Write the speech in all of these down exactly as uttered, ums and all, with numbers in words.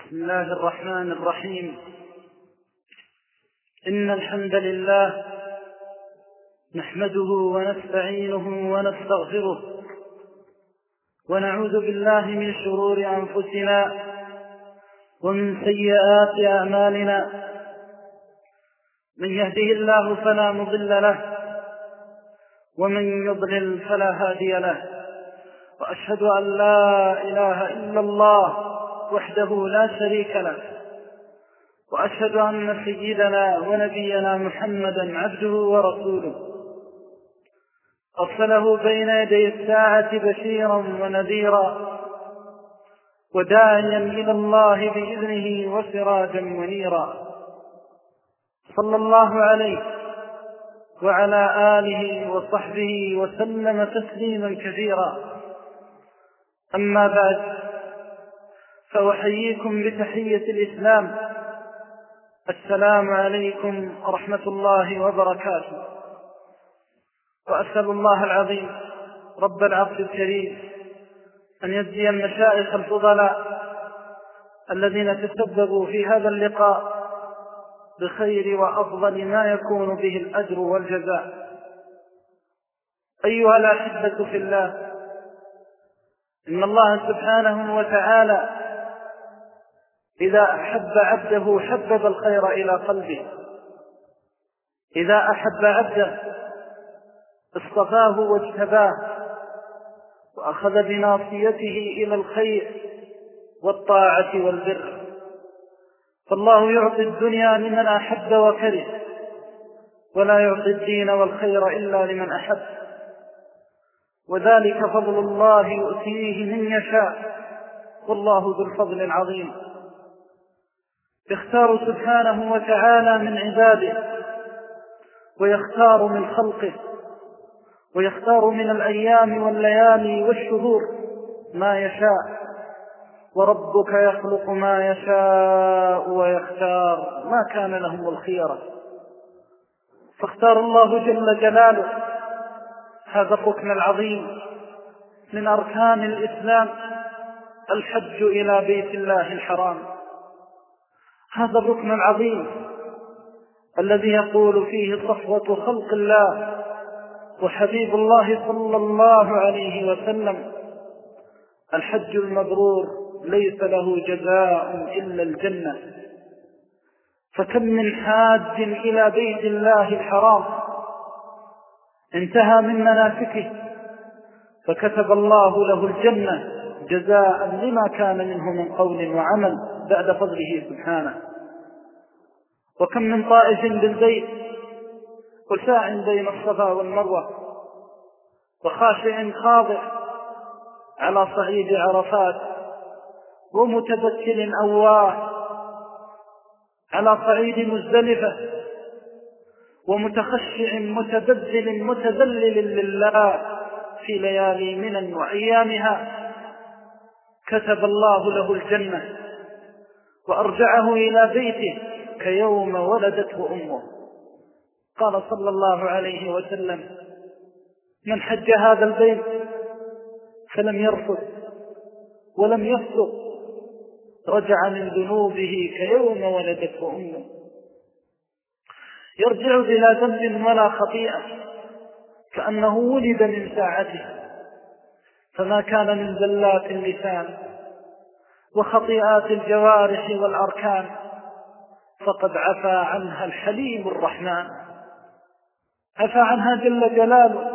بسم الله الرحمن الرحيم. إن الحمد لله نحمده ونستعينه ونستغفره ونعوذ بالله من شرور أنفسنا ومن سيئات أعمالنا. من يهده الله فلا مضل له ومن يضلل فلا هادي له، وأشهد أن لا إله إلا الله وحده لا شريك له، وأشهد أن سيدنا ونبينا محمدا عبده ورسوله، أرسله بين يدي الساعة بشيرا ونذيرا وداعيا إلى الله بإذنه وسراجا منيرا، صلى الله عليه وعلى آله وصحبه وسلم تسليما كثيرا. أما بعد، فأحييكم بتحية الإسلام، السلام عليكم ورحمة الله وبركاته. وأسأل الله العظيم رب العرش الكريم أن يجزي المشايخ الفضلاء الذين تسببوا في هذا اللقاء بخير وأفضل ما يكون به الأجر والجزاء. أيها الأحبة في الله، إن الله سبحانه وتعالى إذا أحب عبده حبب الخير إلى قلبه، إذا أحب عبده اصطفاه واجتباه وأخذ بناصيته إلى الخير والطاعة والبر. فالله يعطي الدنيا لمن أحب وكره، ولا يعطي الدين والخير إلا لمن أحب، وذلك فضل الله يؤتيه من يشاء، والله ذو الفضل العظيم. يختار سبحانه وتعالى من عباده، ويختار من خلقه، ويختار من الأيام والليالي والشهور ما يشاء، وربك يخلق ما يشاء ويختار، ما كان لهم الخيرة. فاختار الله جل جلاله هذا الركن العظيم من أركان الإسلام، الحج إلى بيت الله الحرام. هذا الركن العظيم الذي يقول فيه صفوة خلق الله وحبيب الله صلى الله عليه وسلم: الحج المبرور ليس له جزاء إلا الجنة. فكم من حاج إلى بيت الله الحرام انتهى من مناسكه فكتب الله له الجنة جزاء لما كان منه من قول وعمل بعد فضله سبحانه. وكم من طائف بالبيت وساع بين الصفا والمروة وخاشع خاضع على صعيد عرفات، ومتبتل أواه على صعيد مزدلفة، ومتخشع متبذل متذلل لله في ليالي منى وأيامها، كتب الله له الجنة وأرجعه إلى بيته كيوم ولدته أمه. قال صلى الله عليه وسلم: من حج هذا البيت فلم يرفث ولم يفسق رجع من ذنوبه كيوم ولدته أمه. يرجع بلا ذنب ولا خطيئة كأنه ولد من ساعته، فما كان من زلات اللسان وخطيئات الجوارح والأركان فقد عفى عنها الحليم الرحمن، عفى عنها جل جلاله،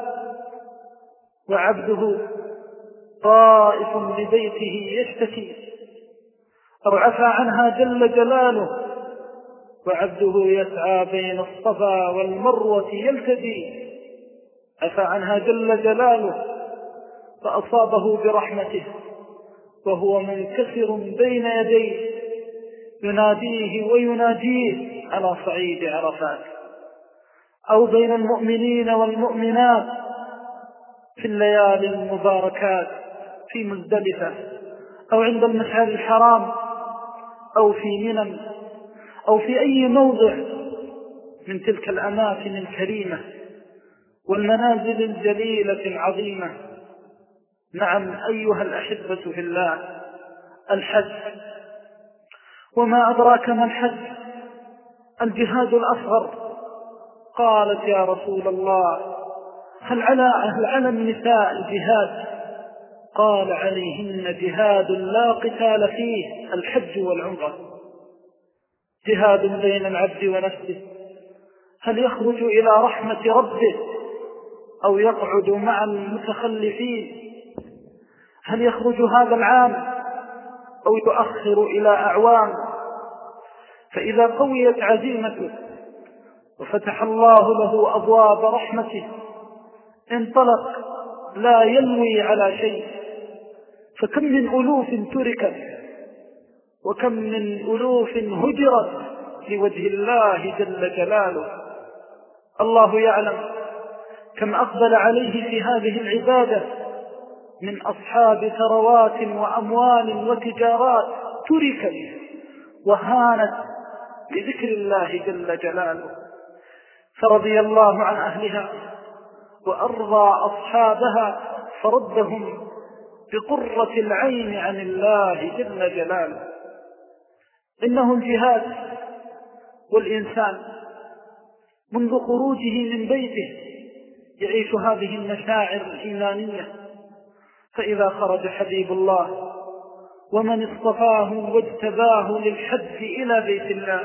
وعبده طائف لبيته يشتكي، أو عفى عنها جل جلاله وعبده يسعى بين الصفا والمروة يلتدي، عفى عنها جل جلاله فأصابه برحمته وهو منكسر بين يديه يناديه ويناجيه على صعيد عرفات، أو بين المؤمنين والمؤمنات في الليالي المباركات في مزدلفة، أو عند المشعر الحرام، أو في منى، أو في أي موضع من تلك الأماكن الكريمة والمنازل الجليلة العظيمة. نعم أيها الأحبة في الله، الحج وما أدراك ما الحج؟ الجهاد الأصغر. قالت يا رسول الله هل على, هل على النساء الجهاد؟ قال عليهن جهاد لا قتال فيه، الحج والعمرة. جهاد بين العبد ونفسه، هل يخرج إلى رحمة ربه أو يقعد مع المتخلفين؟ هل يخرج هذا العام أو يؤخر إلى أعوام؟ فإذا قويت عزيمته وفتح الله له أبواب رحمته انطلق لا يلوي على شيء. فكم من ألوف تركت وكم من ألوف هجرت لوجه الله جل جلاله. الله يعلم كم أقبل عليه في هذه العبادة من أصحاب ثروات وأموال وتجارات تركت وهانت بذكر الله جل جلاله، فرضي الله عن أهلها وأرضى أصحابها فردهم بقرة العين عن الله جل جلاله. إنه الجهاد، والإنسان منذ خروجه من بيته يعيش هذه المشاعر الإيمانية، فإذا خرج حبيب الله ومن اصطفاه واجتباه للحج إلى بيت الله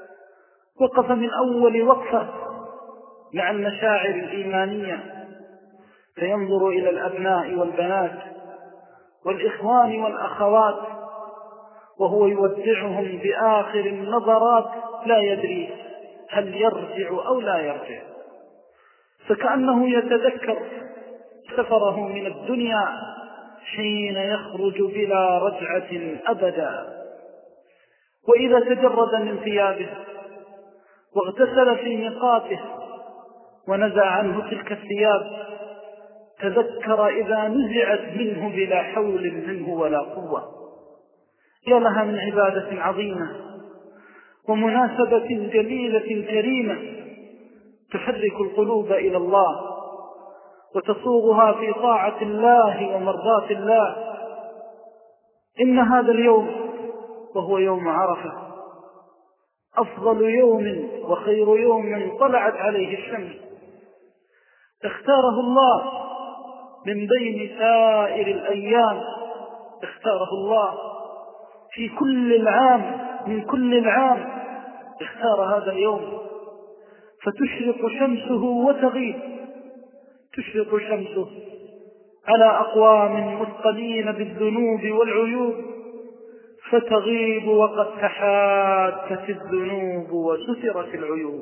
وقف من أول وقفة مع المشاعر الإيمانية، فينظر إلى الأبناء والبنات والإخوان والأخوات وهو يودعهم بآخر النظرات، لا يدري هل يرجع أو لا يرجع، فكأنه يتذكر سفره من الدنيا حين يخرج بلا رجعة أبدا. وإذا تجرد من ثيابه واغتسل في ميقاته ونزع عنه تلك الثياب تذكر إذا نزعت منه بلا حول منه ولا قوة. يا لها من عبادة عظيمة ومناسبة جليلة كريمة تحرك القلوب إلى الله وتصوغها في طاعة الله ومرضاة الله. إن هذا اليوم وهو يوم عرفة أفضل يوم وخير يوم طلعت عليه الشمس، اختاره الله من بين سائر الأيام، اختاره الله في كل العام، من كل العام اختار هذا اليوم، فتشرق شمسه وتغيب. تشرق شمسه على أقوام مثقلين بالذنوب والعيوب، فتغيب وقد تحاتت الذنوب وسترت العيوب.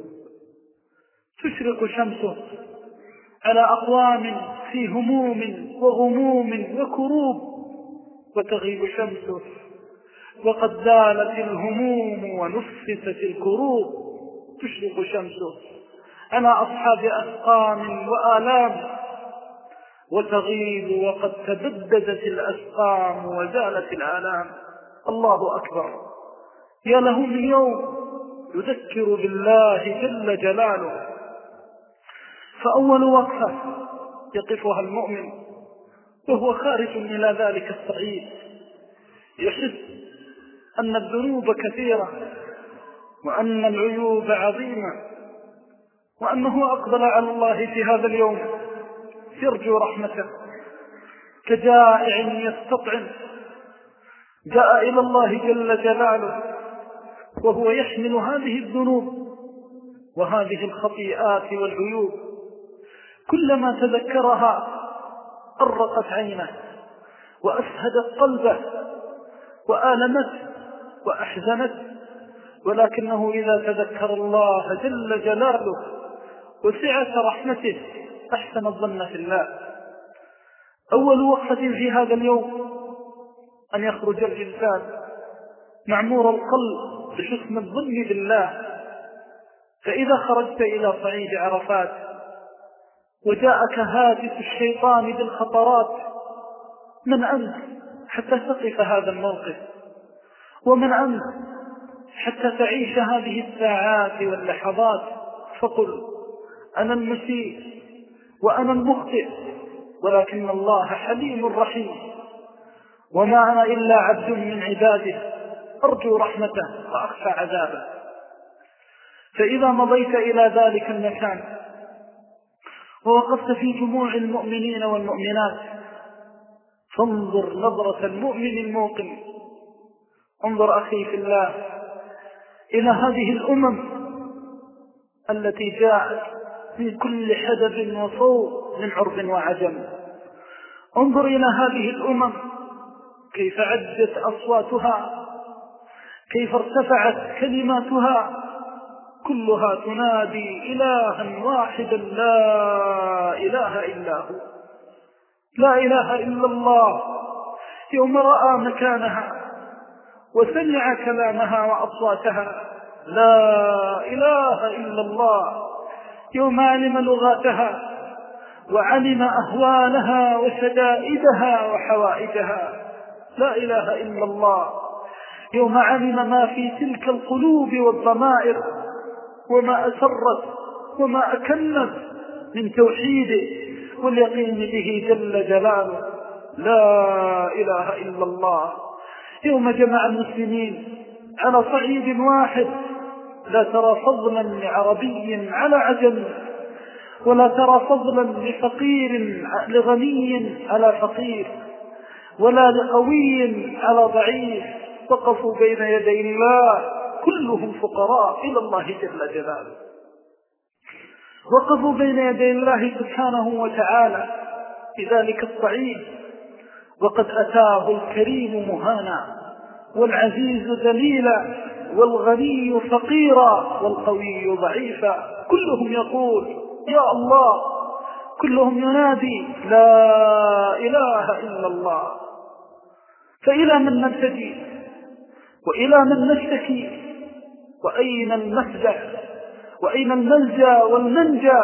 تشرق شمسه على أقوام في هموم وغموم وكروب، وتغيب شمسه وقد زالت الهموم ونفست الكروب. تشرق شمسه على أصحاب أسقام وآلام، وتغيب وقد تبددت الأسقام وزالت الآلام. الله أكبر، يا له من يوم يذكر بالله جل جلاله. فأول وقفة يقفها المؤمن وهو خارج إلى ذلك الصعيد يحس أن الذنوب كثيرة وأن العيوب عظيمة، وأنه أقبل على الله في هذا اليوم يرجو رحمته كجائع يستطعم، جاء إلى الله جل جلاله وهو يحمل هذه الذنوب وهذه الخطيئات والعيوب، كلما تذكرها أرقت عينه وأسهدت قلبه وآلمته وأحزنته، ولكنه إذا تذكر الله جل جلاله وسعة رحمته أحسن الظن في الله. أول وقفة في هذا اليوم أن يخرج الإنسان معمور القلب بحسن الظن بالله. فإذا خرجت إلى صعيد عرفات وجاءك هاتف الشيطان بالخطرات، من أنت حتى تقف هذا الموقف؟ ومن أنت حتى تعيش هذه الساعات واللحظات؟ فقل أنا المسيء وأنا المخطئ، ولكن الله حليم رحيم، وما أنا إلا عبد من عباده أرجو رحمته وأخشى عذابه. فإذا مضيت إلى ذلك المكان ووقفت في جموع المؤمنين والمؤمنات فانظر نظرة المؤمن الموقن. انظر أخي في الله إلى هذه الأمم التي جاءت من كل حدب وصوب من عرب وعجم. انظر إلى هذه الأمم كيف عدت أصواتها، كيف ارتفعت كلماتها، كلها تنادي إلها واحدا لا إله إلا هو، لا إله إلا الله. يوم رأى مكانها وسمع كلامها وأصواتها لا إله إلا الله، يوم علم لغاتها وعلم أهوالها وشدائدها وحوائجها لا إله إلا الله، يوم علم ما في تلك القلوب والضمائر وما أسرت وما أكنت من توحيده واليقين به جل جلاله لا إله إلا الله. يوم جمع المسلمين على صعيد واحد لا ترى فضلا لعربي على عجم، ولا ترى فضلا لفقير لغني على فقير، ولا لقوي على ضعيف. وقفوا بين يدي الله كلهم فقراء إلى الله جل جلاله، وقفوا بين يدي الله سبحانه وتعالى في ذلك الصعيد وقد أتاه الكريم مهانا والعزيز ذليلا والغني فقيرا والقوي ضعيفا. كلهم يقول يا الله، كلهم ينادي لا إله إلا الله. فإلى من نلتجي وإلى من نشتكي؟ وأين المفزع وأين الملجأ والمنجى؟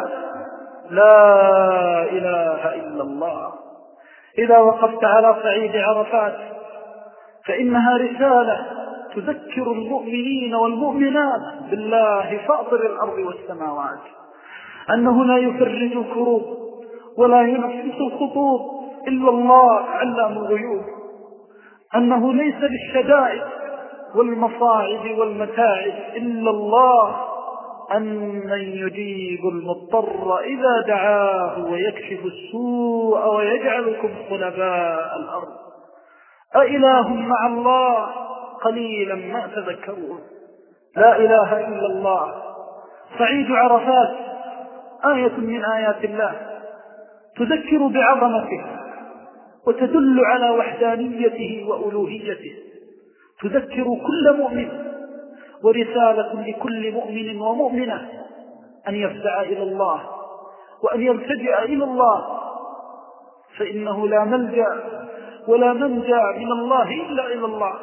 لا إله إلا الله. إذا وقفت على صعيد عرفات فإنها رسالة تذكر المؤمنين والمؤمنات بالله فاطر الأرض والسماوات أنه لا يفرج الكروب ولا ينفس الخطوب إلا الله علام الغيوب، أنه ليس للشدائد والمصاعب والمتاعب إلا الله، أمن يجيب المضطر إذا دعاه ويكشف السوء ويجعلكم خلفاء الأرض أإله مع الله قليلا ما تذكرون. لا إله إلا الله. صعيد عرفات آية من آيات الله تذكر بعظمته وتدل على وحدانيته وألوهيته، تذكر كل مؤمن، ورسالة لكل مؤمن ومؤمنة أن يفزع إلى الله وأن يلتجئ إلى الله، فإنه لا ملجأ ولا منجى من الله إلا إلى الله.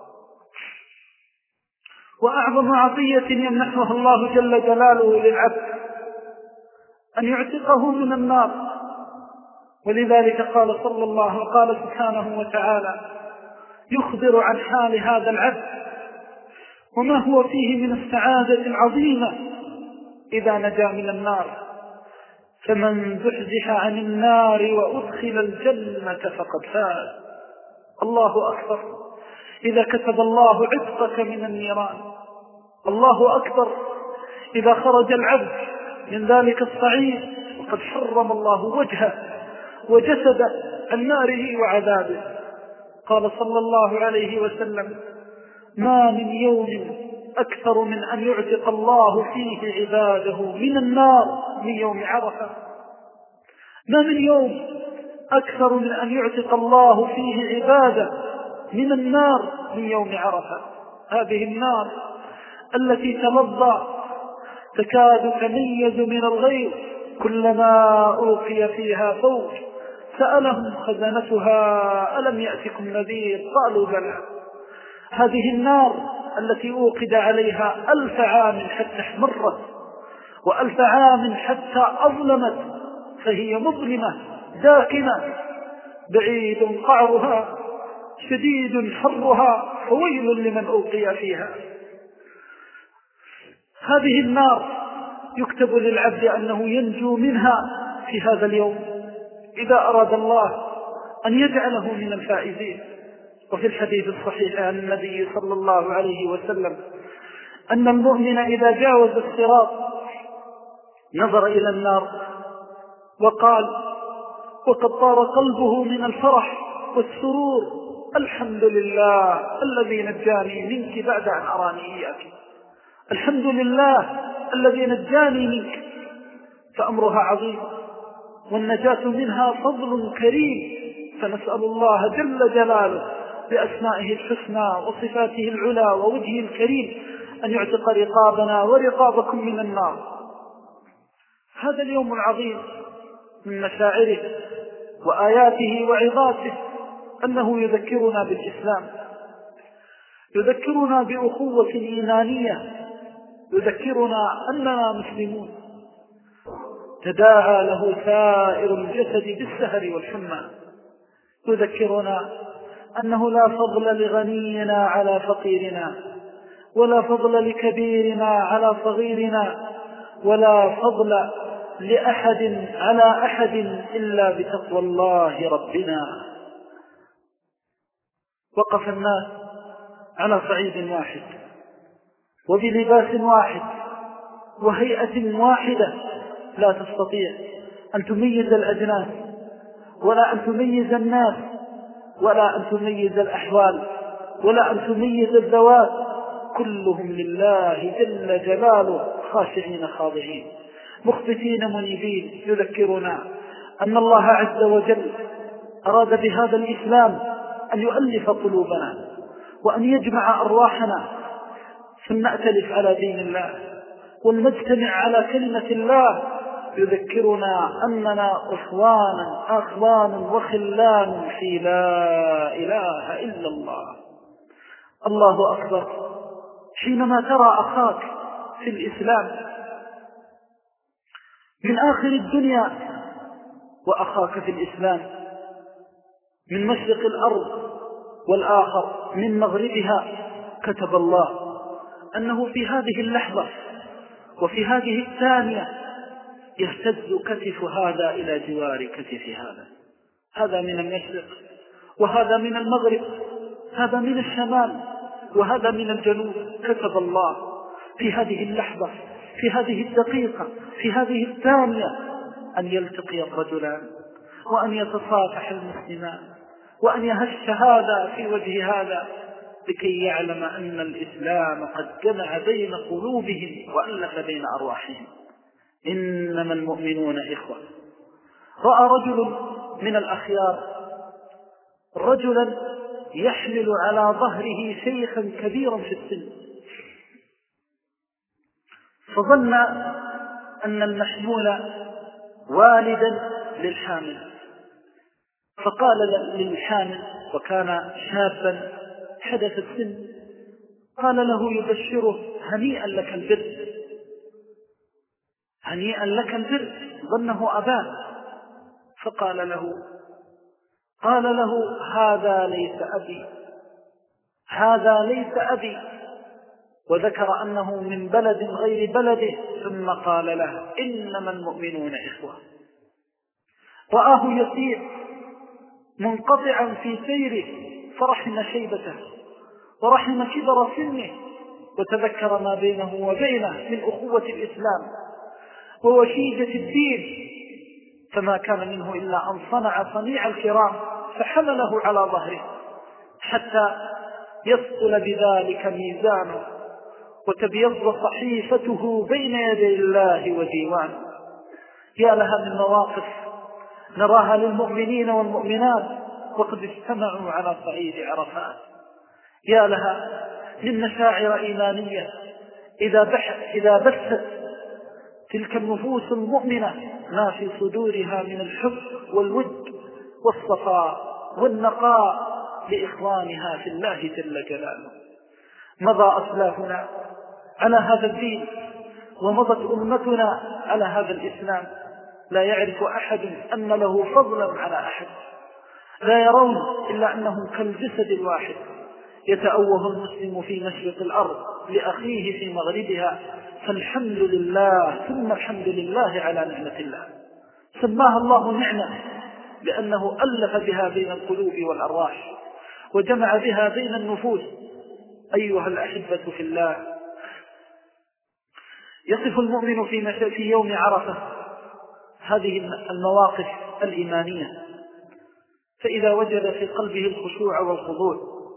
وأعظم عطية يمنحها الله جل جلاله للعبد أن يعتقه من النار. ولذلك قال صلى الله وقال سبحانه وتعالى يخبر عن حال هذا العبد وما هو فيه من السعادة العظيمة إذا نجا من النار. فمن زحزح عن النار وأدخل الجنة فقد فاز. الله أكبر إذا كتب الله عتقك من النيران. الله أكبر إذا خرج العبد من ذلك الصعيد وقد حرم الله وجهه وجسده عن ناره وعذابه. قال صلى الله عليه وسلم ما من يوم أكثر من أن يعتق الله فيه عباده من النار من يوم عرفة. ما من يوم أكثر من أن يعتق الله فيه عباده من النار من يوم عرفة. هذه النار التي تلظى تكاد تميز من الغيظ كلما ألقي فيها فوج سألهم خزنتها ألم يأتكم نذير قالوا بلى. هذه النار التي أوقد عليها ألف عام حتى احمرت وألف عام حتى أظلمت، فهي مظلمة داكنة بعيد قعرها شديد حرها فويل لمن أوقي فيها. هذه النار يكتب للعبد أنه ينجو منها في هذا اليوم إذا أراد الله أن يجعله من الفائزين. وفي الحديث الصحيح عن النبي صلى الله عليه وسلم أن المؤمن إذا جاوز الصراط نظر إلى النار وقال وقد طار قلبه من الفرح والسرور: الحمد لله الذي نجاني منك بعد أن أراني إياك، الحمد لله الذي نجاني منك. فأمرها عظيم، والنجاة منها فضل كريم، فنسأل الله جل جلاله بأسمائه الحسنى وصفاته العلى ووجهه الكريم أن يعتق رقابنا ورقابكم من النار. هذا اليوم العظيم من مشاعره وآياته وعظاته أنه يذكرنا بالإسلام، يذكرنا بأخوة إيمانية، يذكرنا أننا مسلمون. تداعى له سائر الجسد بالسهر والحمى، يذكرنا أنه لا فضل لغنينا على فقيرنا، ولا فضل لكبيرنا على صغيرنا، ولا فضل لأحد على أحد إلا بتقوى الله ربنا. وقف الناس على صعيد واحد وبلباس واحد وهيئة واحدة، لا تستطيع أن تميز الأجناس ولا أن تميز الناس ولا أن تميز الأحوال ولا أن تميز الذوات، كلهم لله جل جلاله خاشعين خاضعين مخبتين منيبين. يذكرنا أن الله عز وجل أراد بهذا الإسلام أن يؤلف قلوبنا وأن يجمع أرواحنا، فلنأتلف على دين الله ولنجتمع على كلمة الله. يذكرنا أننا أخوانا أخوان وخلان في لا إله إلا الله. الله أكبر. حينما ترى أخاك في الإسلام من آخر الدنيا وأخاك في الإسلام من مشرق الأرض والآخر من مغربها، كتب الله أنه في هذه اللحظة وفي هذه الثانية يهتز كتف هذا إلى جوار كتف هذا، هذا من المشرق وهذا من المغرب، هذا من الشمال وهذا من الجنوب. كتب الله في هذه اللحظة في هذه الدقيقة في هذه الثانية أن يلتقي الرجلان وأن يتصافح المسلمان وأن يهش هذا في وجه هذا، لكي يعلم أن الإسلام قد جمع بين قلوبهم وألف بين أرواحهم. إنما المؤمنون إخوة. رأى رجل من الأخيار رجلا يحمل على ظهره شيخا كبيرا في السن، فظن أن المحمول والدا للحامل، فقال للحامل وكان شابا حدث السن، قال له يبشره: هنيئا لك البر، هنيئا لك البر. ظنه أباه، فقال له قال له هذا ليس أبي، هذا ليس أبي، وذكر أنه من بلد غير بلده، ثم قال له: إنما المؤمنون إخوة. رآه يسير منقطعا في سيره فرحم شيبته ورحم كبر سنه، وتذكر ما بينه وبينه من أخوة الإسلام ووشيجة الدين، فما كان منه إلا أن صنع صنيع الكرام فحمله على ظهره حتى يثقل بذلك ميزانه وتبيض صحيفته بين يدي الله وديوانه. يا لها من مواقف نراها للمؤمنين والمؤمنات وقد اجتمعوا على صعيد عرفات. يا لها من مشاعر إيمانية إذا, إذا بثت تلك النفوس المؤمنة ما في صدورها من الحب والود والصفاء والنقاء لإخوانها في الله جل جلاله. مضى أسلافنا على هذا الدين ومضت أمتنا على هذا الإسلام، لا يعرف أحد أن له فضلا على أحد، لا يرون إلا أنهم كالجسد الواحد، يتأوه المسلم في مشرق الأرض لأخيه في مغربها. فالحمد لله ثم الحمد لله على نعمة الله، سماها الله نعمة لأنه ألف بها بين القلوب والأرواح، وجمع بها بين النفوس. أيها الأحبة في الله، يصف المؤمن في في يوم عرفة هذه المواقف الإيمانية، فإذا وجد في قلبه الخشوع والخضوع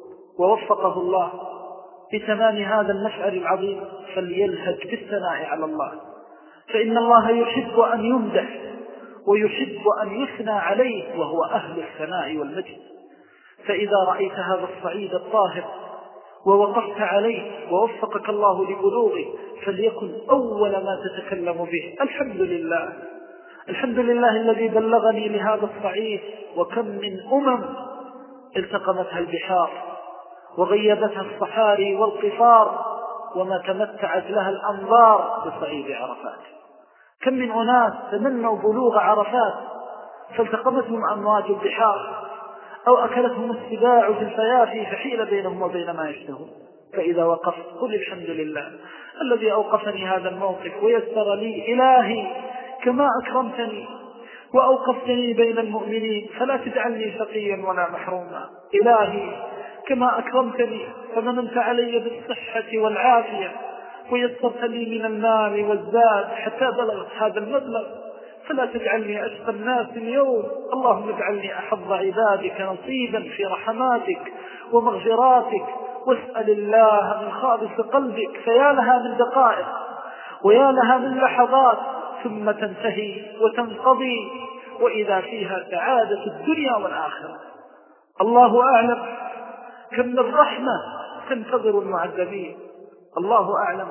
ووفقه الله بتمام هذا المشعر العظيم فليلهج بالثناء على الله، فإن الله يحب أن يمدح ويحب أن يثنى عليه وهو أهل الثناء والمجد. فإذا رأيت هذا الصعيد الطاهر ووقفت عليه ووفقك الله لبلوغه فليكن أول ما تتكلم به الحمد لله، الحمد لله الذي بلغني لهذا الصعيد. وكم من أمم التقمتها البحار وغيبتها الصحاري والقفار وما تمتعت لها الأنظار بصعيد عرفات. كم من أناس تمنوا بلوغ عرفات فالتقمتهم أمواج البحار أو أكلتهم السباع في الفيافي فحيل بينهم وبين ما يشتهون. فإذا وقفت قل الحمد لله الذي أوقفني هذا الموقف ويسر لي، إلهي كما أكرمتني وأوقفتني بين المؤمنين فلا تجعلني شقيا ولا محروما. إلهي كما أكرمتني فمننت علي بالصحة والعافية ويسرت لي من المال والزاد حتى بلغت هذا المبلغ فلا تجعلني أشقى الناس اليوم. اللهم اجعلني أحظ عبادك نصيبا في رحماتك ومغفراتك. واسأل الله من خالص قلبك، فيا لها من دقائق ويا لها من لحظات ثم تنتهي وتنقضي وإذا فيها سعادة الدنيا والآخرة. الله أعلم كم من رحمة تنتظر المعذبين، الله أعلم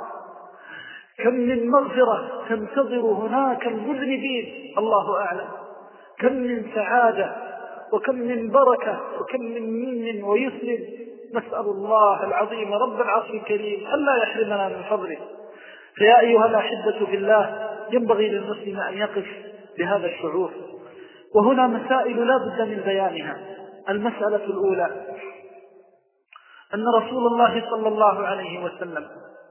كم من مغفرة تنتظر هناك المذنبين، الله أعلم كم من سعادة وكم من بركة وكم من من ويسر. نسأل الله العظيم رب العرش الكريم ألا يحرمنا من فضله. فيا أيها الأحبة في الله، ينبغي للمسلم أن يقف بهذا الشعور. وهنا مسائل لا بد من بيانها. المسألة الأولى أن رسول الله صلى الله عليه وسلم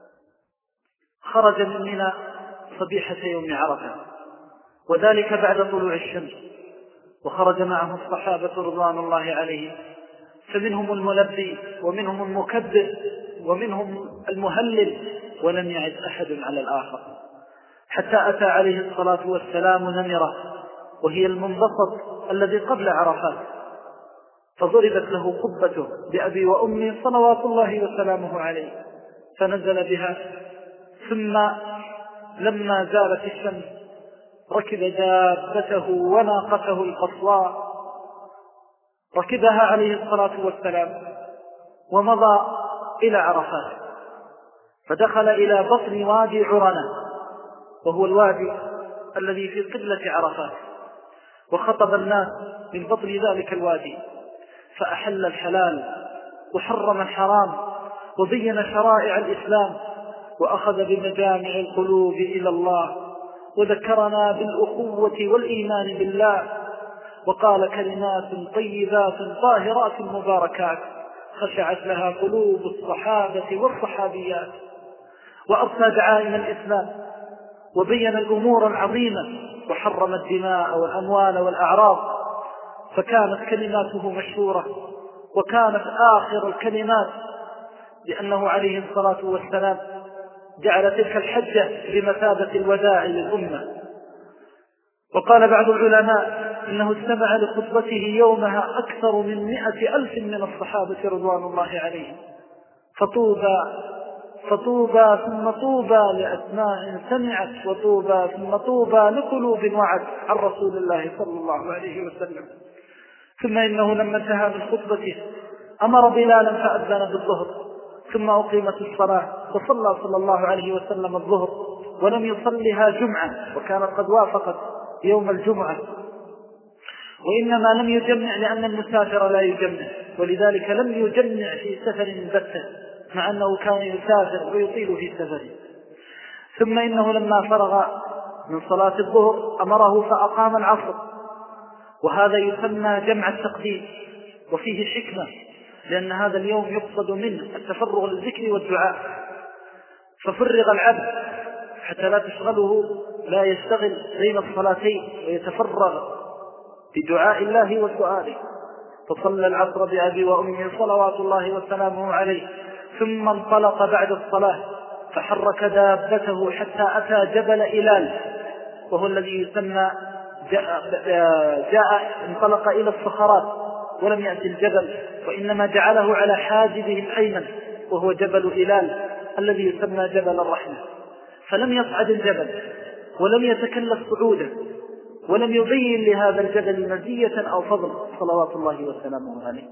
خرج من منى صبيحة يوم عرفة، وذلك بعد طلوع الشمس، وخرج معه الصحابة رضوان الله عليهم، فمنهم الملبي ومنهم المكبر ومنهم المهلل، ولم يعد أحد على الآخر، حتى أتى عليه الصلاة والسلام نمرة وهي المنبسط الذي قبل عرفات، فضربت له قبته بأبي وأمي صلوات الله وسلامه عليه، فنزل بها. ثم لما زالت الشمس ركب دابته وناقته القصواء، ركبها عليه الصلاة والسلام ومضى إلى عرفات، فدخل إلى بطن وادي عرنة وهو الوادي الذي في قبلة عرفات، وخطب الناس من بطن ذلك الوادي، فأحل الحلال وحرم الحرام وبين شرائع الإسلام، وأخذ بمجامع القلوب إلى الله، وذكرنا بالأخوة والإيمان بالله، وقال كلمات طيبات طاهرات مباركات خشعت لها قلوب الصحابة والصحابيات، وأرسى دعائم الإسلام وبين الأمور العظيمة وحرم الدماء والأموال والأعراض، فكانت كلماته مشهورة، وكانت آخر الكلمات، لأنه عليه الصلاة والسلام جعل تلك الحجة بمثابة الوداع للأمة. وقال بعض العلماء إنه استمع لخطبته يومها أكثر من مئة ألف من الصحابة رضوان الله عليهم، فطوبى فطوبى ثم طوبى لأسماع سمعت، وطوبى ثم طوبى لقلوب وعت عن رسول الله صلى الله عليه وسلم. ثم إنه لما انتهى من خطبته أمر بلالا فأذن بالظهر، ثم أقيمت الصلاة، فصلى صلى الله عليه وسلم الظهر، ولم يصلها جمعة، وكانت قد وافقت يوم الجمعة، وإنما لم يجمع لأن المسافر لا يجمع، ولذلك لم يجمع في سفر بتة، مع أنه كان يسافر ويطيل في سفره. ثم إنه لما فرغ من صلاة الظهر أمره فأقام العصر، وهذا يسمى جمع التقديم، وفيه حكمة، لأن هذا اليوم يقصد منه التفرغ للذكر والدعاء، ففرغ العبد حتى لا تشغله، لا يشتغل بين الصلاتين، ويتفرغ بدعاء الله وسؤاله. فصلى العصر بأبي وأمي صلوات الله وسلامه عليه، ثم انطلق بعد الصلاة فحرك دابته حتى أتى جبل إلال، وهو الذي يسمى جاء, جاء انطلق إلى الصخرات ولم يأتي الجبل، وإنما جعله على حاجبه الأيمن وهو جبل إلال الذي يسمى جبل الرحمة، فلم يصعد الجبل ولم يتكلف صعوده ولم يبين لهذا الجبل مزية أو فضل صلوات الله وسلامه عليه.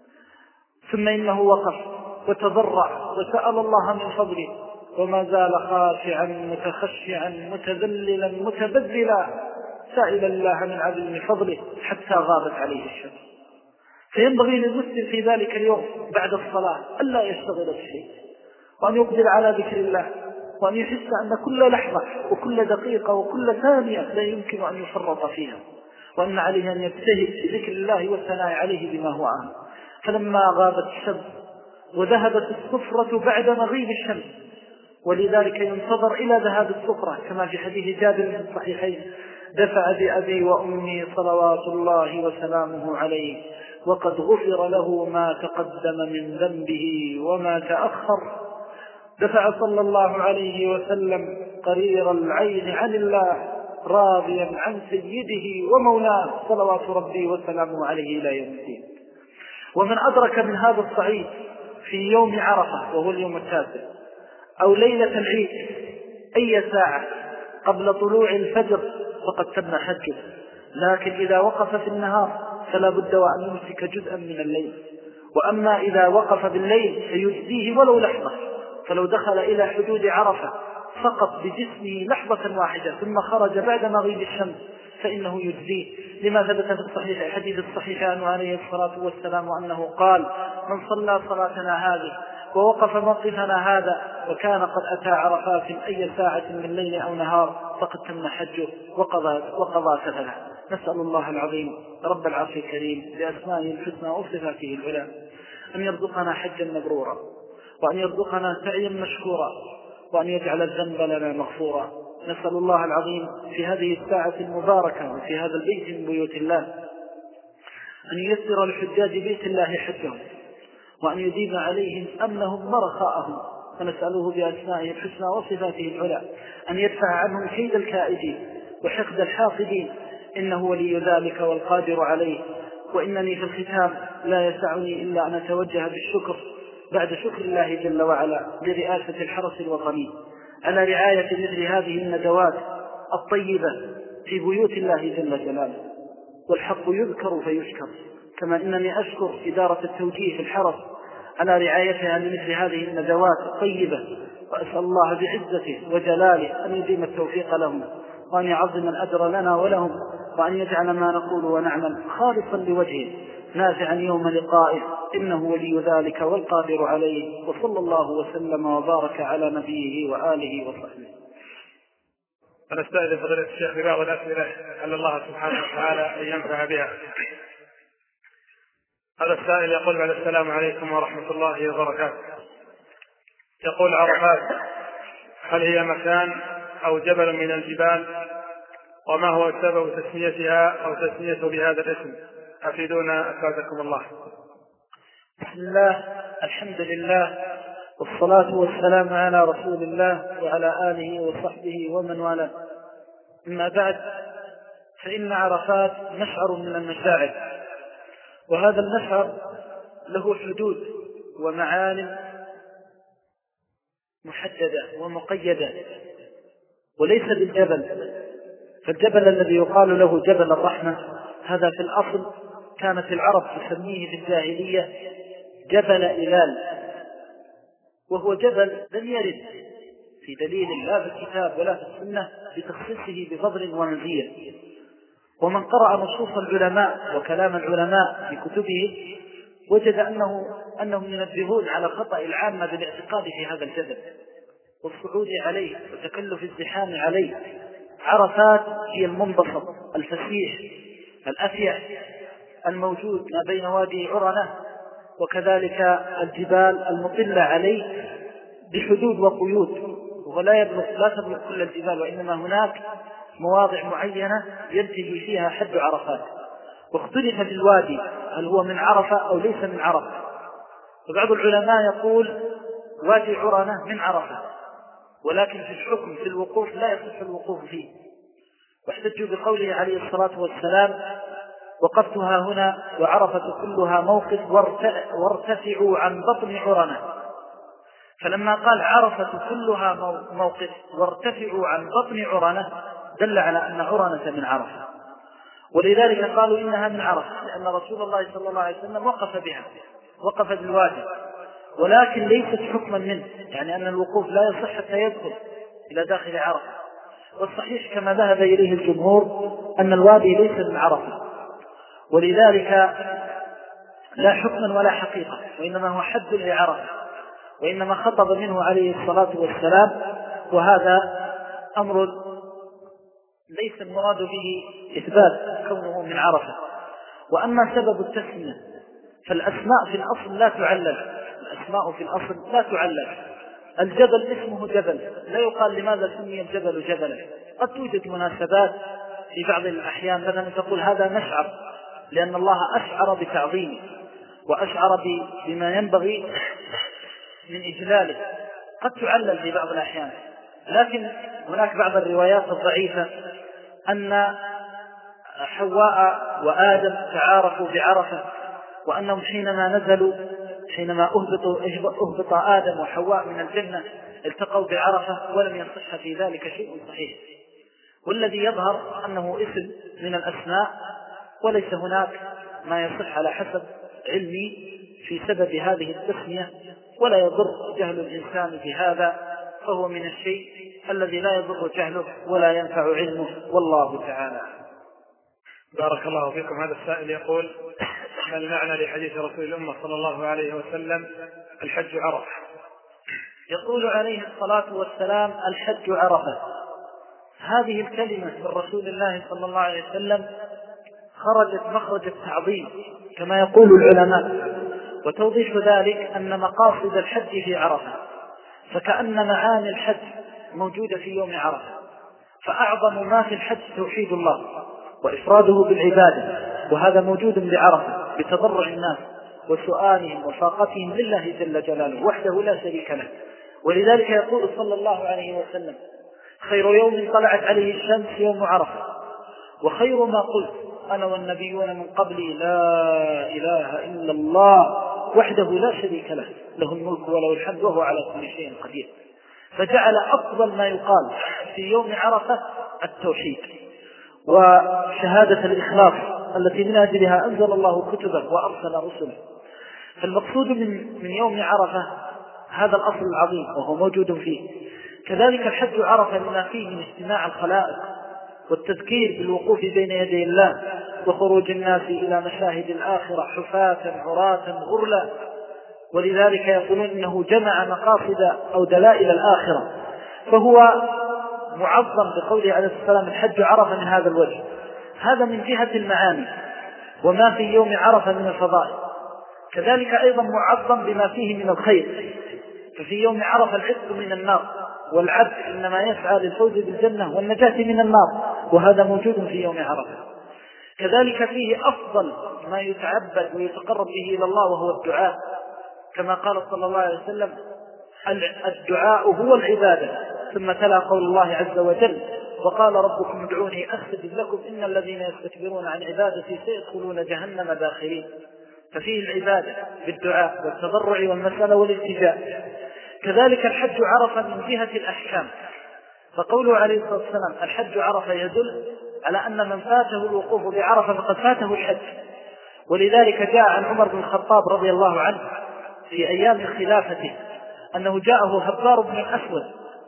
ثم إنه وقف وتضرع وسأل الله من فضله، وما زال خاشعا متخشعا متذللا متبذلا سائلا الله من عظيم فضله حتى غابت عليه الشمس. فينبغي للمسلم في ذلك اليوم بعد الصلاة ألا يشتغل بشيء، وأن يقبل على ذكر الله، وأن يحس أن كل لحظة وكل دقيقة وكل ثانية لا يمكن أن يفرط فيها، وأن عليه أن يجتهد في ذكر الله والثناء عليه بما هو أهم. فلما غابت الشمس وذهبت الصفرة بعد مغيب الشمس، ولذلك ينتظر إلى ذهاب الصفرة كما في حديث جابر في الصحيحين: دفع بأبي وأمي صلوات الله وسلامه عليه وقد غفر له ما تقدم من ذنبه وما تأخر. دفع صلى الله عليه وسلم قرير العين عن الله راضيا عن سيده ومولاه صلوات ربي وسلامه عليه إلى يوم الدين. ومن أدرك من هذا الصعيد في يوم عرفة وهو اليوم التاسع أو ليلة العيد أي ساعة قبل طلوع الفجر فقد تم حجه، لكن إذا وقف في النهار فلا بد وأن يمسك جزءا من الليل، وأما إذا وقف بالليل فيجزيه ولو لحظة، فلو دخل إلى حدود عرفة فقط بجسمه لحظة واحدة ثم خرج بعد مغيب الشمس فإنه يجزيه، لما ثبت في الصحيح الحديث الصحيح عنه عليه الصلاة والسلام أنه قال: من صلى صلاتنا هذه ووقف موقفنا هذا وكان قد أتى عرفات أي ساعة من ليل أو نهار فقد تم حجه وقضى, وقضى سفله. نسأل الله العظيم رب العرش الكريم بأسمائه الحسنى وصفاته العلى أن يرزقنا حجا مبرورا، وأن يرزقنا سعيا مشكورا، وأن يجعل الذنب لنا مغفورا. نسأل الله العظيم في هذه الساعة المباركة وفي هذا البيت من بيوت الله أن ييسر لحجاج بيت الله حجهم، وأن يديم عليهم أمنهم ورخاءهم، ونسأله بأسمائه الحسنى وصفاته العلى أن يدفع عنهم كيد الكائدين وحقد الحاقدين، إنه ولي ذلك والقادر عليه. وإنني في الختام لا يسعني إلا أن أتوجه بالشكر بعد شكر الله جل وعلا لرئاسة الحرس الوطني على رعاية مثل هذه الندوات الطيبة في بيوت الله جل جلاله، والحق يذكر فيشكر. كما إنني أشكر إدارة التوجيه في الحرس على رعايتها لمثل هذه الندوات الطيبة، وأسأل الله بعزته وجلاله أن يديم التوفيق لهم، وأن يعظم الأجر لنا ولهم، وأن يجعل ما نقول ونعمل خالصا لوجهه نافعا يوم لقائه، إنه ولي ذلك والقادر عليه. وصلى الله وسلم وبارك على نبيه وآله وصحبه. ونستأذن فضيلة الشيخ ببعض الأسئلة لعل الله سبحانه وتعالى أن ينفع بها. هذا السائل يقول: بعد السلام عليكم ورحمة الله وبركاته. يقول: عرفات هل هي مكان أو جبل من الجبال؟ وما هو سبب تسميتها أو تسميته بهذا الاسم؟ أفيدونا أفادكم الله. بسم الله، الحمد لله، والصلاة والسلام على رسول الله وعلى آله وصحبه ومن والاه. أما بعد، فإن عرفات مشعر من المشاعر، وهذا المشعر له حدود ومعالم محددة ومقيدة، وليس بالجبل. فالجبل الذي يقال له جبل الرحمة هذا في الأصل كانت العرب تسميه في الجاهلية جبل إلال، وهو جبل لم يرد في دليل لا في الكتاب ولا في السنة بتخصيصه بفضل ومزية. ومن قرأ نصوص العلماء وكلام العلماء في كتبه وجد أنه أنهم ينبهون على خطأ العامة بالاعتقاد في هذا الجبل والصعود عليه وتكلف الزحام عليه. عرفات هي المنبسط الفسيح الأفيع الموجود ما بين وادي عرنة، وكذلك الجبال المطلة عليه بحدود وقيود، ولا يبلغ لا تبلغ كل الجبال، وإنما هناك مواضع معينة ينتهي فيها حد عرفات. واختلف في الوادي هل هو من عرفة أو ليس من عرفة. فبعض العلماء يقول وادي عرنة من عرفة، ولكن في الحكم في الوقوف لا يصح الوقوف فيه، واحتجوا بقوله عليه الصلاة والسلام وقفتها هنا وعرفة كلها موقف وارتفعوا عن بطن عرنة. فلما قال عرفة كلها موقف وارتفعوا عن بطن عرنة دل على أن عرنة من عرفة، ولذلك قالوا إنها من عرفة لأن رسول الله صلى الله عليه وسلم وقف بها، وقف بالوادي، ولكن ليست حكما منه، يعني أن الوقوف لا يصح حتى يدخل إلى داخل عرفة. والصحيح كما ذهب إليه الجمهور أن الوادي ليس من عرفة، ولذلك لا حكما ولا حقيقة، وإنما هو حد لعرفة، وإنما خطب منه عليه الصلاة والسلام، وهذا أمر ليس المراد به إثبات كونه من عرفة. وأما سبب التسمية فالأسماء في الأصل لا تعلل، الأسماء في الأصل لا تعلل. الجبل اسمه جبل، لا يقال لماذا سمي الجبل جبلا. قد توجد مناسبات في بعض الأحيان، مثلا تقول هذا مشعر لأن الله أشعر بتعظيمه وأشعر بما ينبغي من إجلاله، قد تعلل في بعض الأحيان. لكن هناك بعض الروايات الضعيفة أن حواء وآدم تعارفوا بعرفة، وأنهم حينما نزلوا حينما أهبطوا أهبط آدم وحواء من الجنة التقوا بعرفة، ولم يصح في ذلك شيء صحيح. والذي يظهر أنه اسم من الأسماء، وليس هناك ما يصح على حسب علمي في سبب هذه التسمية، ولا يضر جهل الإنسان بهذا، فهو من الشيء الذي لا يضر جهله ولا ينفع علمه، والله تعالى. بارك الله فيكم. هذا السائل يقول ما المعنى لحديث رسول الأمة صلى الله عليه وسلم الحج عرفة؟ يقول عليه الصلاة والسلام الحج عرفة. هذه الكلمة من رسول الله صلى الله عليه وسلم خرجت مخرج التعظيم كما يقول العلماء، وتوضيح ذلك أن مقاصد الحج في عرفة، فكأن معاني الحج موجودة في يوم عرفة. فأعظم ما في الحج توحيد الله وإفراده بالعبادة، وهذا موجود بعرفة بتضرع الناس وسؤالهم وفاقتهم لله جل جلاله وحده لا شريك له. ولذلك يقول صلى الله عليه وسلم خير يوم طلعت عليه الشمس يوم عرفة، وخير ما قلت أنا والنبيون من قبلي لا إله إلا الله وحده لا شريك له له الملك وله الحمد وهو على كل شيء قدير. فجعل أفضل ما يقال في يوم عرفة التوحيد وشهادة الإخلاص التي من أجلها أنزل الله كتبه وأرسل رسله. فالمقصود من من يوم عرفة هذا الأصل العظيم وهو موجود فيه. كذلك الحج عرفة لما فيه من اجتماع الخلائق والتذكير بالوقوف بين يدي الله وخروج الناس إلى مشاهد الآخرة حفاة عراة غرلا. ولذلك يقولون إنه جمع مقاصد أو دلائل الآخرة، فهو معظم بقوله عليه السلام الحج عرفة من هذا الوجه. هذا من جهة المعاني وما في يوم عرفة من الفضائل. كذلك أيضا معظم بما فيه من الخير، ففي يوم عرفة العتق من النار، والعبد إنما يسعى للفوز بالجنة والنجاة من النار، وهذا موجود في يوم عرفة. كذلك فيه أفضل ما يتعبد ويتقرب به إلى الله وهو الدعاء، كما قال صلى الله عليه وسلم الدعاء هو العبادة. ثم تلا قول الله عز وجل وقال ربكم ادعوني أستجب لكم إن الذين يستكبرون عن عبادتي سيدخلون جهنم داخرين. ففيه العبادة بالدعاء والتضرع والمسألة والالتجاء. كذلك الحج عرفة من جهة الأحكام، فقوله عليه الصلاة والسلام الحج عرفة يدل على أن من فاته الوقوف بعرفة فقد فاته الحج. ولذلك جاء عن عمر بن الخطاب رضي الله عنه في أيام خلافته أنه جاءه هبار بن الأسود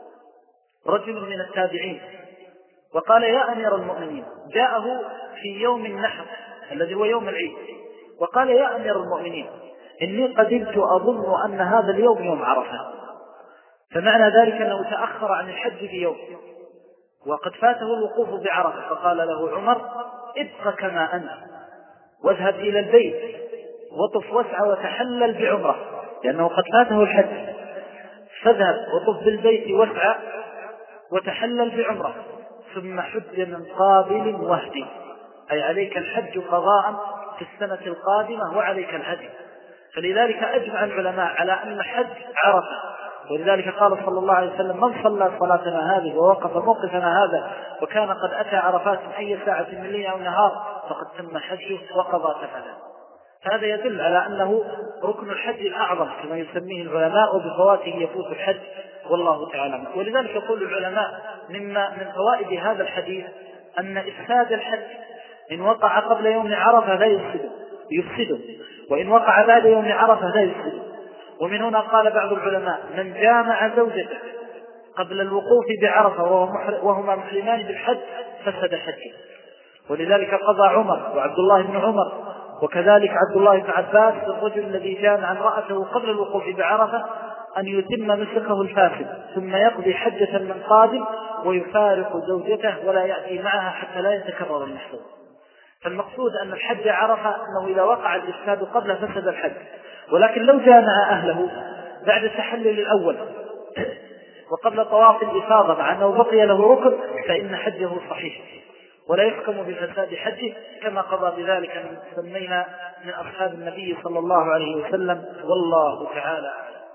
رجل من التابعين وقال يا أمير المؤمنين، جاءه في يوم النحر الذي هو يوم العيد، وقال يا أمير المؤمنين إني قدمت أظن أن هذا اليوم يوم عرفة. فمعنى ذلك أنه تأخر عن الحج بيوم وقد فاته الوقوف بعرفة. فقال له عمر ابق كما أنت واذهب إلى البيت وطف واسعى وتحلل بعمرة، لأنه قد فاته الحج. فاذهب وطف بالبيت واسعى وتحلل بعمرة ثم حج من قابل وهدي. أي عليك الحج قضاء في السنة القادمة وعليك الهدي. فلذلك أجمع العلماء على أن حج عرفة، ولذلك قال صلى الله عليه وسلم: من صلى صلاتنا هذه ووقف موقفنا هذا وكان قد أتى عرفات أي ساعة من ليل أو نهار فقد تم حجه وقضى تفعله. هذا يدل على أنه ركن الحج الأعظم كما يسميه العلماء، وبفواته يفوت الحج والله تعالى. ولذلك يقول العلماء مما من فوائد هذا الحديث أن إفساد الحج إن وقع قبل يوم عرفة لا يفسده يفسده وإن وقع بعد يوم عرفة لا يفسده. ومن هنا قال بعض العلماء: من جامع زوجته قبل الوقوف بعرفة وهما محرمان بالحج فسد حجه. ولذلك قضى عمر وعبد الله بن عمر وكذلك عبد الله بن عباس الرجل الذي جامع امرأته قبل الوقوف بعرفة أن يتم نسكه الفاسد ثم يقضي حجة من قادم ويفارق زوجته ولا يأتي معها حتى لا يتكرر المحظور. فالمقصود أن الحج عرفة أنه إذا وقع الإفساد قبل فسد الحج، ولكن لو جامع أهله بعد التحلل الأول وقبل طواف الإفاضة مع أنه بقي له ركن فإن حجه صحيح ولا يحكم بفساد حجه، كما قضى بذلك من سمينا من أصحاب النبي صلى الله عليه وسلم، والله تعالى.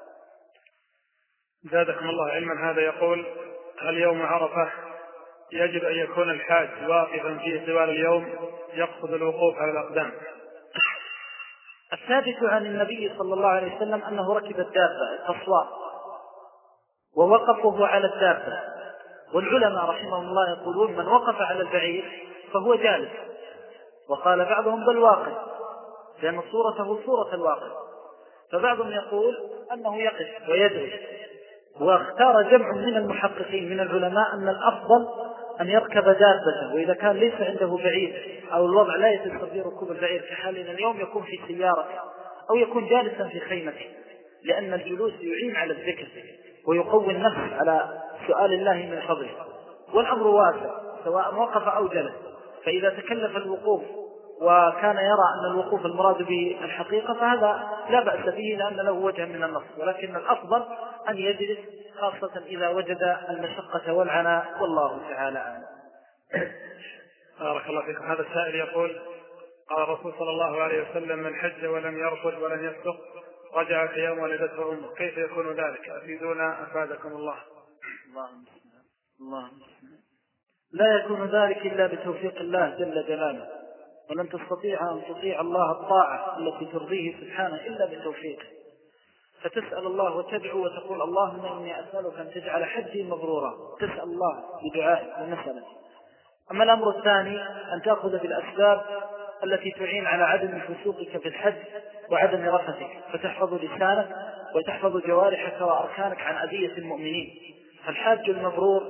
زادكم الله علما. هذا يقول: هل يوم عرفة يجب أن يكون الحاج واقفا فيه طوال اليوم يقصد الوقوف على الأقدام؟ الثابت عن النبي صلى الله عليه وسلم أنه ركب الدابة القصواء ووقفه على الدابة، والعلماء رحمهم الله يقولون: من وقف على البعير فهو جالس، وقال بعضهم بل واقف لأن صورته صورة الواقف، فبعضهم يقول أنه يقف ويدعو. واختار جمع من المحققين من العلماء أن الأفضل أن يركب دابته، وإذا كان ليس عنده بعير أو الوضع لا يستطيع ركوب البعير كحالنا اليوم يكون في سيارة أو يكون جالسا في خيمته، لأن الجلوس يعين على الذكر ويقوي النفس على سؤال الله من فضله. والأمر واسع سواء وقف أو جلس، فإذا تكلف الوقوف وكان يرى أن الوقوف المراد بالحقيقة فهذا لا بأس به لأن له وجه من النص، ولكن الأفضل أن يجلس خاصة إذا وجد المشقة والعناء، والله تعالى أعلم. بارك الله فيكم. هذا السائل يقول: قال الرسول صلى الله عليه وسلم: من حج ولم يرفث ولم يفسق رجع في يوم ولدته أمه، كيف يكون ذلك؟ أفيدونا أفادكم الله. اللهم اللهم لا يكون ذلك إلا بتوفيق الله جل جلاله، ولن تستطيع أن تطيع الله الطاعة التي ترضيه سبحانه إلا بتوفيقه. فتسأل الله وتدعو وتقول: اللهم إني أسألك أن تجعل حجي مبرورا، تسأل الله بدعائك ومسألة. أما الأمر الثاني أن تأخذ بالأسباب التي تعين على عدم فسوقك في الحج وعدم رفثك، فتحفظ لسانك وتحفظ جوارحك وأركانك عن أذية المؤمنين. فالحاج المبرور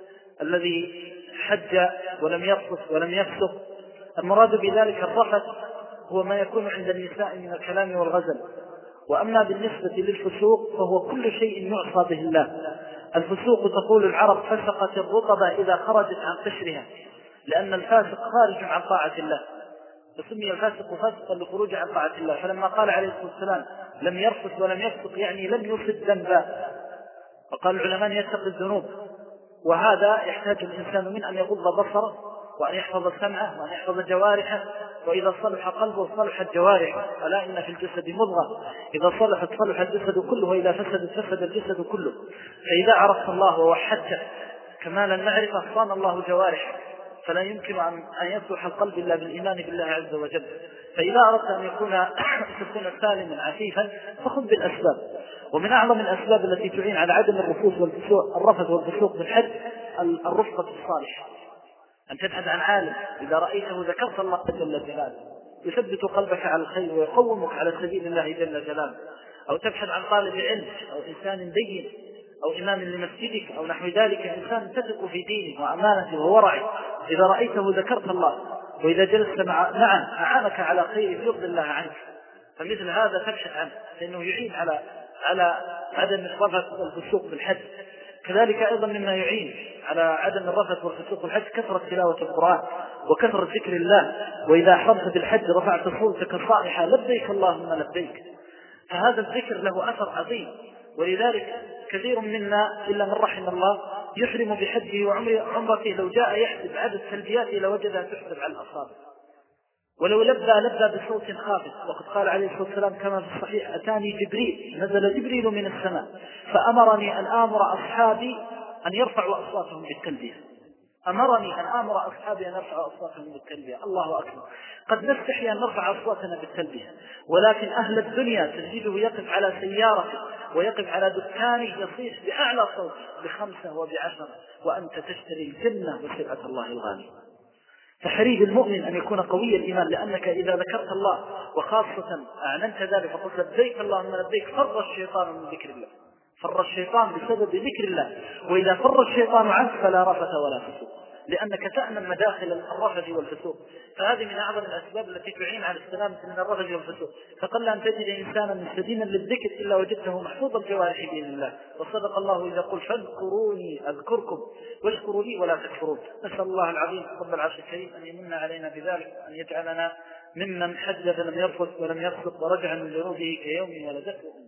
الذي حج ولم يرفث ولم يفسق المراد بذلك الرفث هو ما يكون عند النساء من الكلام والغزل. وأما بالنسبة للفسوق فهو كل شيء يعصى به الله. الفسوق تقول العرب: فسقت الرطبة إذا خرجت عن قشرها، لأن الفاسق خارج عن طاعة الله، فسمي الفاسق فاسقا لخروج عن طاعة الله. فلما قال عليه الصلاة والسلام: لم يرفث ولم يفسق يعني لم يصب ذنبا. وقال العلماء: يتقي الذنوب. وهذا يحتاج الإنسان من أن يغض بصره وأن يحفظ سمعه وأن يحفظ جوارحه، وإذا صلح قلبه صلحت جوارحه. ألا إن في الجسد مضغة إذا صلحت صلح الجسد كله وإذا فسدت فسد الجسد كله. فإذا عرفت الله ووحدته كمال المعرفة صان الله جوارحه، فلا يمكن أن يصلح القلب إلا بالإيمان بالله عز وجل. فإذا أردت أن يكون تكون سالما عفيفا فخذ بالأسباب. ومن أعظم الأسباب التي تعين على عدم الرفث والفسوق الرفث والفسوق بالحج الرفقة الصالحة، أن تبحث عن عالم إذا رأيته ذكرت الله جل جلاله يثبت قلبك على الخير ويقومك على سبيل الله جل جلاله، أو تبحث عن طالب علم أو إنسان دين أو إمام لمسجدك أو نحو ذلك، إنسان تثق في دينه وأمانته وورعه، إذا رأيته ذكرت الله، وإذا جلست معه أعانك على خير يرضي الله عنك. فمثل هذا تبحث عنه لأنه يعين على على عدم الرفث والفسوق بالحج. كذلك أيضا مما يعين على عدم الرفث والفسوق بالحج كثرة تلاوة القرآن وكثرة ذكر الله. وإذا حرمت بالحج رفعت صوتك صائحة: لبيك اللهم لبيك. فهذا الذكر له أثر عظيم، ولذلك كثير منا إلا من رحم الله يحرم بحجه وعمرته لو جاء يحسب عدد تلبياته لوجدها تحسب على الأصابع. ولو لبى لبى بصوت خافت. وقد قال عليه الصلاة والسلام كما في الصحيح أتاني جبريل، نزل جبريل من السماء فأمرني أن آمر أصحابي أن يرفعوا أصواتهم بالتلبية. أمرني أن آمر أصحابي أن يرفعوا أصواتهم بالتلبية. الله أكبر. قد نستحي أن نرفع أصواتنا بالتلبية، ولكن أهل الدنيا تجده يقف على سيارته ويقف على دكانه يصيح بأعلى صوت بخمسة وبعشرة، وأنت تشتري الجنة وسلعة الله الغالي. فحري المؤمن أن يكون قوي الإيمان، لأنك إذا ذكرت الله وخاصة أعلنت ذلك فقلت لبيك اللهم لبيك، فر الشيطان من ذكر الله، فر الشيطان بسبب ذكر الله. وإذا فر الشيطان عنك فلا رفث ولا فسوق، لأنك تأمن مداخل الرفث والفسوق. فهذه من أعظم الأسباب التي تعين على السلامة من الرفث والفسوق. فقل أن تجد إنسانا مستدينا للذكر إلا وجدته محفوظ الجوارح بإذن الله. وصدق الله إذا قل فاذكروني أذكركم واشكروا لي ولا تكفرون. نسأل الله العظيم رب العرش الكريم أن يمن علينا بذلك، أن يجعلنا ممن حج فلم يرفث ولم يفسق ورجع من ذنوبه كيوم ولدته